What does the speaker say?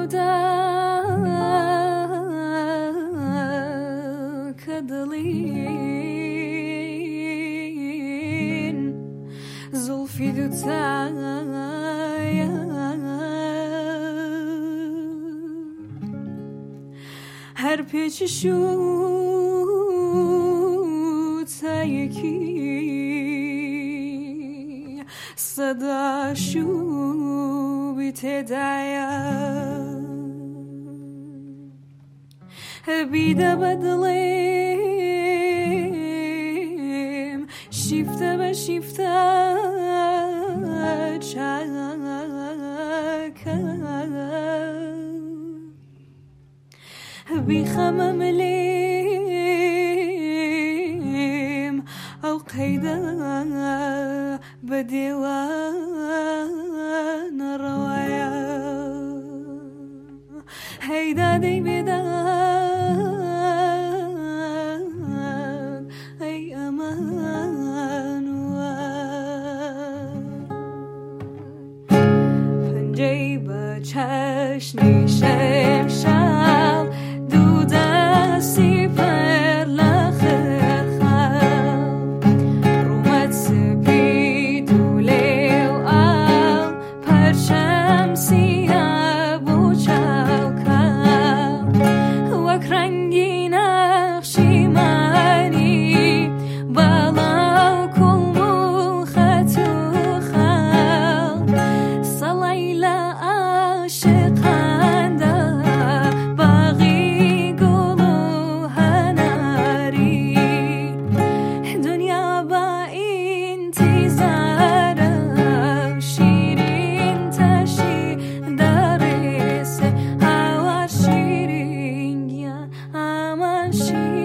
كدلين زلفي دوتايا هر پیچ شوتا یکی صدا شو بیتدایا بیده بدلیم شیفته به شیفته چکه بیخم ملیم او قیده بدیوان روایا هیدا دی بیداد ای امان پنجه با چشنی شمشم دوده سیپر لخر خم رومت سپید و لیو آل پرچم سیاه و چاوکم وک رنگی نقشی منی بالا کلمو خطو خم سلیلا عاشقانده باقی گلو هنری دنیا با انتظارم شیرین تشی درس هوا شیرین یا امان شیرین